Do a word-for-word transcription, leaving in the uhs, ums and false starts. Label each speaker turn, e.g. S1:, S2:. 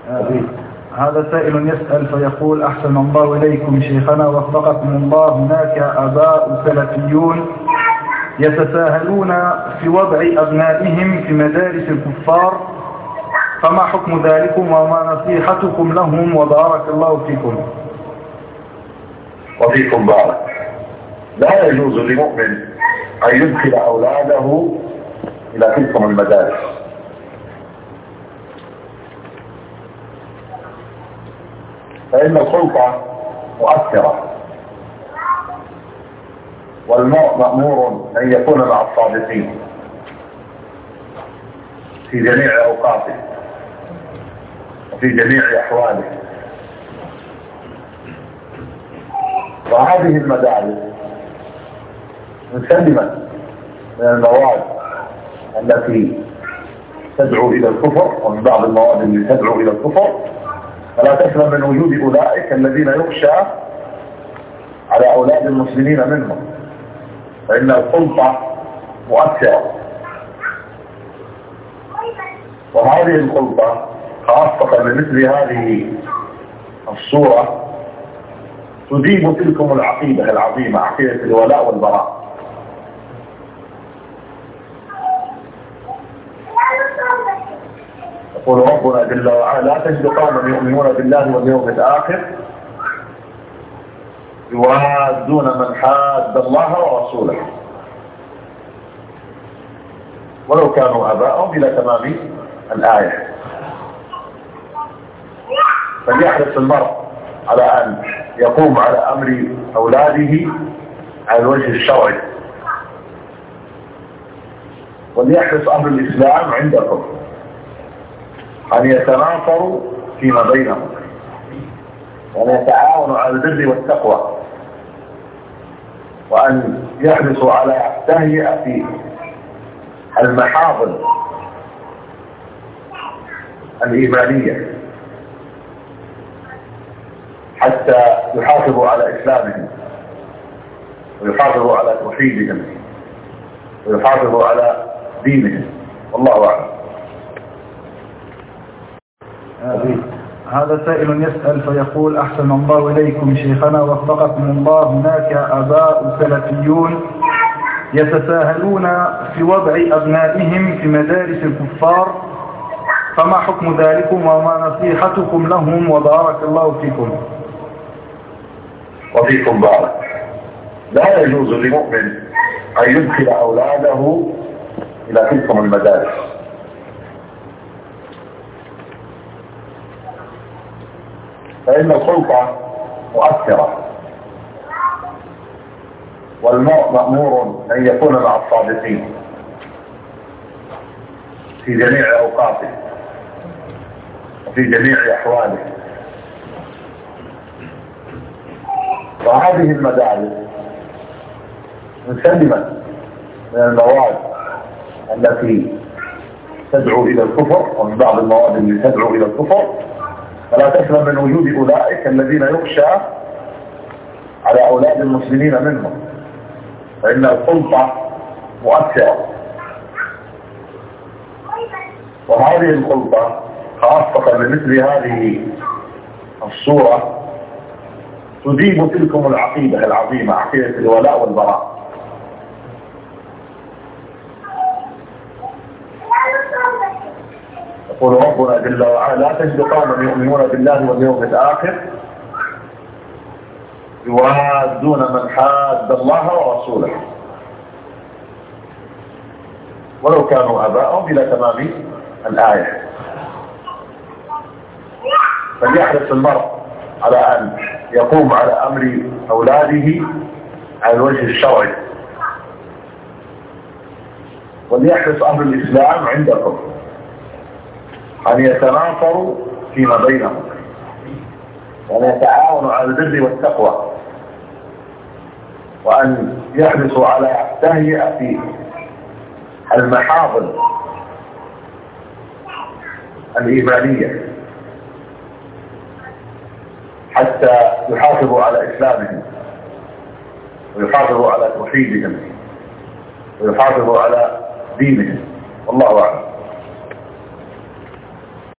S1: آه. هذا سائل يسأل فيقول: أحسن الله إليكم شيخنا وفقكم الله، هناك آباء سلفيون يتساهلون في وضع أبنائهم في مدارس الكفار، فما حكم ذلكم وما نصيحتكم لهم وبارك الله فيكم؟
S2: وفيكم بارك. لا يجوز لمؤمن أن يدخل أولاده إلى تلك المدارس، فإن السلطة مؤثرة، والمرء مأمور أن يكون مع الصادقين في جميع أوقاته وفي جميع أحواله. وهذه المدارس مسلمة من المواد التي تدعو إلى الكفر، ومن بعض المواد التي تدعو إلى الكفر، فلا تسلم من وجود أولئك الذين يخشى على أولاد المسلمين منهم، فإن السلطة مؤثرة. وهذه السلطة خاصة بمثل هذه الصورة تجيب تلكم العقيدة العظيمة، عقيدة الولاء والبراء. يقول ربنا جل وعلا: لا تجد قوما يؤمنون بالله واليوم الآخر يوادون من حاد الله ورسوله ولو كانوا آباءهم، إلى تمام الآية. فليحرص المرء على أن يقوم على أمر أولاده على الوجه الشرعي، وليحرص أمر الإسلام عندكم أن يتناصروا فيما بينهم، وأن يتعاونوا على البر والتقوى، وأن يحرصوا على تهيئة المحافظ الإيمانية حتى يحافظوا على إسلامهم ويحافظوا على توحيدهم ويحافظوا على دينهم. والله أعلم.
S1: هذا سائل يسأل فيقول: أحسن الله إليكم شيخنا وفقكم الله، هناك آباء سلفيون يتساهلون في وضع أبنائهم في مدارس الكفار، فما حكم ذلكم وما نصيحتكم لهم وبارك الله فيكم؟
S2: وفيكم بارك. لا يجوز لمؤمن أن يدخل أولاده إلى تلك المدارس، فإن السلطة مؤثرة، والمرء مأمور أن يكون مع الصادقين في جميع أوقاته وفي جميع أحواله. وهذه المدارس مسلمة من المواد التي تدعو إلى الكفر، ومن بعض المواد التي تدعو إلى الكفر، فلا تسلم من وجود أولئك الذين يخشى على أولاد المسلمين منهم، فإن السلطة مؤثرة. وهذه السلطة خاصة بمثل هذه الصورة تجيب تلكم العقيدة العظيمة، عقيدة الولاء والبراء. يقول ربنا جل وعلا: لا تجد قوما يؤمنون بالله واليوم الآخر يوادون من حاد الله ورسوله ولو كانوا آباءهم، إلى تمام الآية. فليحرص المرء على أن يقوم على أمر أولاده على الوجه الشرعي، وليحرص أمر الإسلام عندكم أن يتناصروا فيما بينهم، وأن يتعاونوا على البر والتقوى، وأن يحرصوا على تهيئة المحافظ الإيمانية حتى يحافظوا على إسلامهم ويحافظوا على توحيدهم ويحافظوا على دينهم. والله أعلم.